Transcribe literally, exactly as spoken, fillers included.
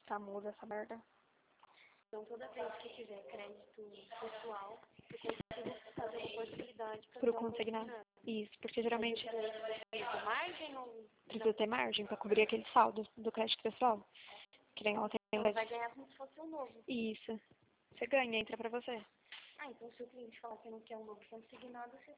Tá muda essa merda. Então, toda vez que tiver crédito pessoal, eu consigo fazer uma possibilidade para Pro consignado. Isso, porque geralmente ter margem ou precisa ter margem pra cobrir aquele saldo do crédito pessoal. Que nem ela tem. ela vai ganhar como se fosse um novo? Isso. Você ganha, entra pra você. Ah, então se o cliente falar que não quer um novo consignado, você